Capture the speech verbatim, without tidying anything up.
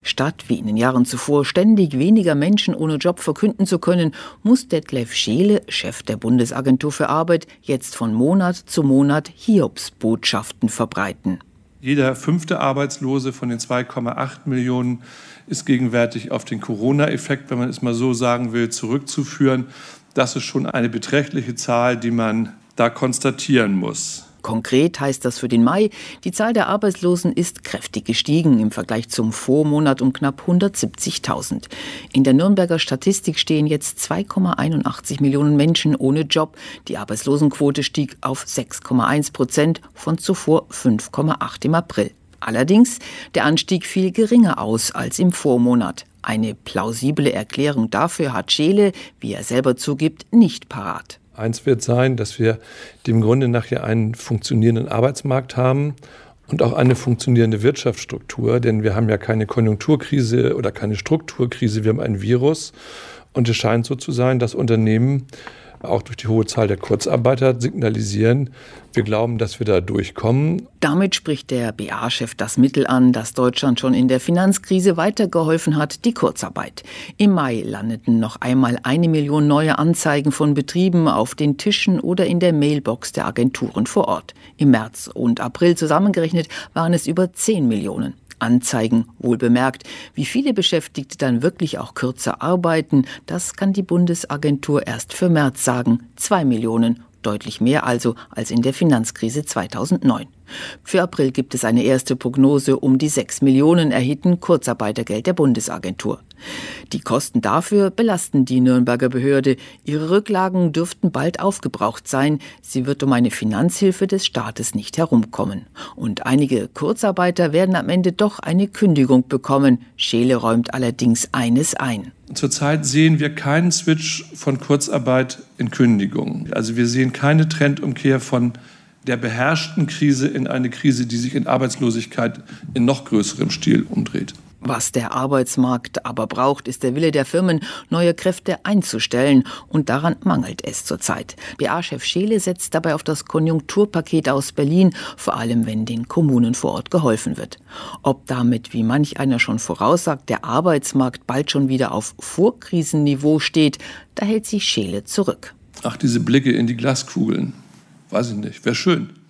Statt wie in den Jahren zuvor ständig weniger Menschen ohne Job verkünden zu können, muss Detlef Scheele, Chef der Bundesagentur für Arbeit, jetzt von Monat zu Monat Hiobsbotschaften verbreiten. Jeder fünfte Arbeitslose von den zwei Komma acht Millionen ist gegenwärtig auf den Corona-Effekt, wenn man es mal so sagen will, zurückzuführen. Das ist schon eine beträchtliche Zahl, die man da konstatieren muss. Konkret heißt das für den Mai, die Zahl der Arbeitslosen ist kräftig gestiegen, im Vergleich zum Vormonat um knapp hundertsiebzigtausend. In der Nürnberger Statistik stehen jetzt zwei Komma einundachtzig Millionen Menschen ohne Job. Die Arbeitslosenquote stieg auf sechs Komma eins Prozent von zuvor fünf Komma acht im April. Allerdings, der Anstieg fiel geringer aus als im Vormonat. Eine plausible Erklärung dafür hat Scheele, wie er selber zugibt, nicht parat. Eins wird sein, dass wir dem Grunde nachher einen funktionierenden Arbeitsmarkt haben und auch eine funktionierende Wirtschaftsstruktur, denn wir haben ja keine Konjunkturkrise oder keine Strukturkrise, wir haben ein Virus und es scheint so zu sein, dass Unternehmen auch durch die hohe Zahl der Kurzarbeiter signalisieren, wir glauben, dass wir da durchkommen. Damit spricht der B A-Chef das Mittel an, das Deutschland schon in der Finanzkrise weitergeholfen hat, die Kurzarbeit. Im Mai landeten noch einmal eine Million neue Anzeigen von Betrieben auf den Tischen oder in der Mailbox der Agenturen vor Ort. Im März und April zusammengerechnet waren es über zehn Millionen. Anzeigen, wohl bemerkt. Wie viele Beschäftigte dann wirklich auch kürzer arbeiten, das kann die Bundesagentur erst für März sagen. Zwei Millionen, deutlich mehr also als in der Finanzkrise zweitausendneun. Für April gibt es eine erste Prognose, um die sechs Millionen erhielten Kurzarbeitergeld der Bundesagentur. Die Kosten dafür belasten die Nürnberger Behörde. Ihre Rücklagen dürften bald aufgebraucht sein. Sie wird um eine Finanzhilfe des Staates nicht herumkommen. Und einige Kurzarbeiter werden am Ende doch eine Kündigung bekommen. Scheele räumt allerdings eines ein. Zurzeit sehen wir keinen Switch von Kurzarbeit in Kündigung. Also wir sehen keine Trendumkehr von der beherrschten Krise in eine Krise, die sich in Arbeitslosigkeit in noch größerem Stil umdreht. Was der Arbeitsmarkt aber braucht, ist der Wille der Firmen, neue Kräfte einzustellen. Und daran mangelt es zurzeit. B A-Chef Scheele setzt dabei auf das Konjunkturpaket aus Berlin, vor allem wenn den Kommunen vor Ort geholfen wird. Ob damit, wie manch einer schon voraussagt, der Arbeitsmarkt bald schon wieder auf Vorkrisenniveau steht, da hält sich Scheele zurück. Ach, diese Blicke in die Glaskugeln. Weiß ich nicht, wäre schön.